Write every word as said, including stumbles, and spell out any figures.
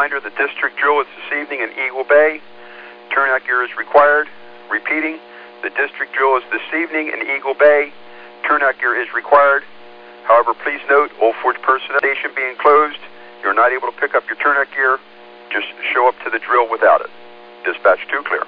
reminder, the district drill is this evening in Eagle Bay. Turnout gear is required. Repeating, the district drill is this evening in Eagle Bay. Turnout gear is required. However, please note, Old Forge personnel station being closed, you're not able to pick up your turnout gear. Just show up to the drill without it. Dispatch two, clear.